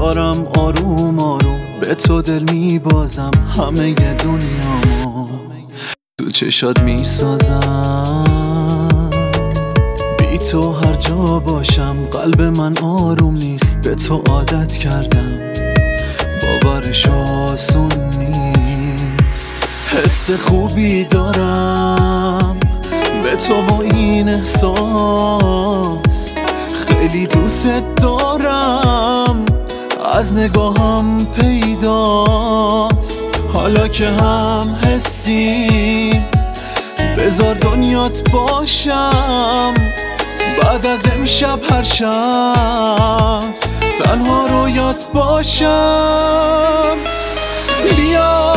دارم آروم آروم به تو دل میبازم، همه دنیامو تو چشات میسازم. بی تو هر جا باشم قلب من آروم نیست، به تو عادت کردم باورش آسون نیست. حس خوبی دارم به تو و این احساس، خیلی دوست دارم از نگاهم پیداست. حالا که هم حسیم بذار دنیات باشم، بعد از امشب هر شب تنها رویات باشم. بیا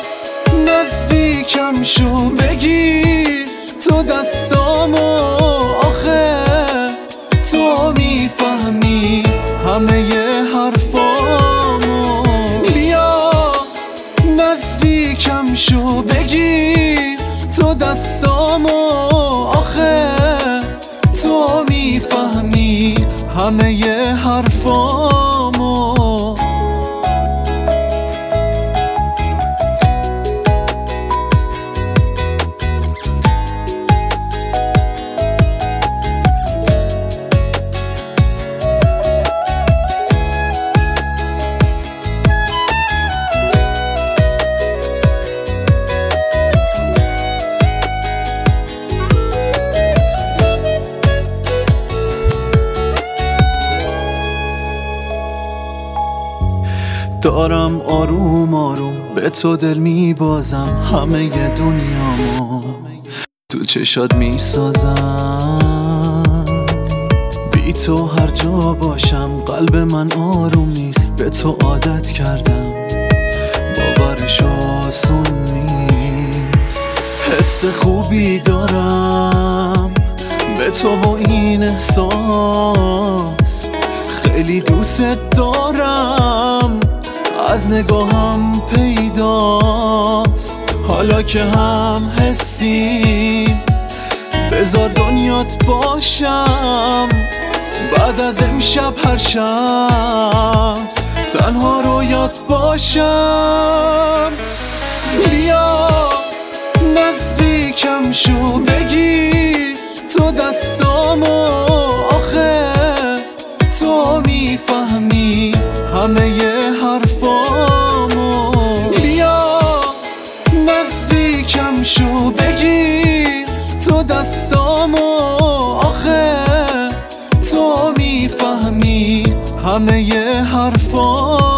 نزدیکم شو، بگیر تو دستامو، آخه تو میفهمی همه حرفامو. بیا نزدیکم شو، بگیر تو دستامو، آخه تو میفهمی همه حرفامو. دارم آروم آروم به تو دل میبازم، همه دنیامو تو چشات میسازم. بی تو هر جا باشم قلب من آروم نیست، به تو عادت کردم باورش آسون نیست. حس خوبی دارم به تو و این احساس، خیلی دوست دارم از نگاهم پیداست. حالا که هم حسیم بذار دنیات باشم، بعد از امشب هر شب تنها رویات باشم. بیا نزدیکم شو، بگیر تو دستامو، آخه تو میفهمی همه حرفامو. بیا نزدیکم شو، بگیر تو دستامو، آخه تو میفهمی همه حرفامو.